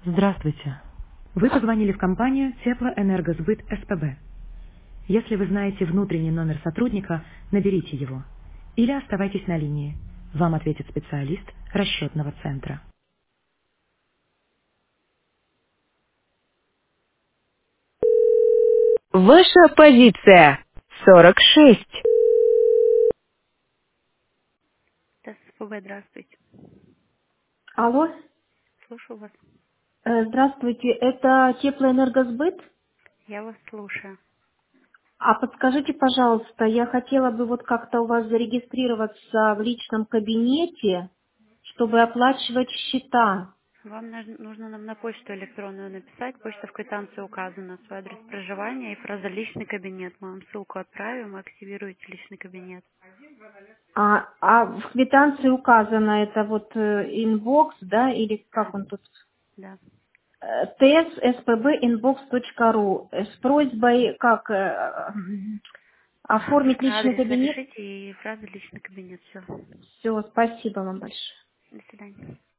Здравствуйте. Вы позвонили в компанию Теплоэнергосбыт СПБ. Если вы знаете внутренний номер сотрудника, наберите его. Или оставайтесь на линии. Вам ответит специалист расчетного центра. Ваша позиция 46. Да, СПБ, здравствуйте. Алло, Слушаю вас. здравствуйте, это Теплоэнергосбыт? Я вас слушаю. А подскажите, пожалуйста, я хотела бы вот как-то у вас зарегистрироваться в личном кабинете, чтобы оплачивать счета. Вам нужно нам на почту электронную написать. Почта в квитанции указана, свой адрес проживания и фраза «личный кабинет». Мы вам ссылку отправим, активируйте личный кабинет. А в квитанции указано это вот инбокс, да, или Да, как он тут? да. tspbinbox.ru с просьбой как оформить Просто личный адрес кабинет. напишите и фраза «личный кабинет». Все. Все, спасибо вам большое. До свидания.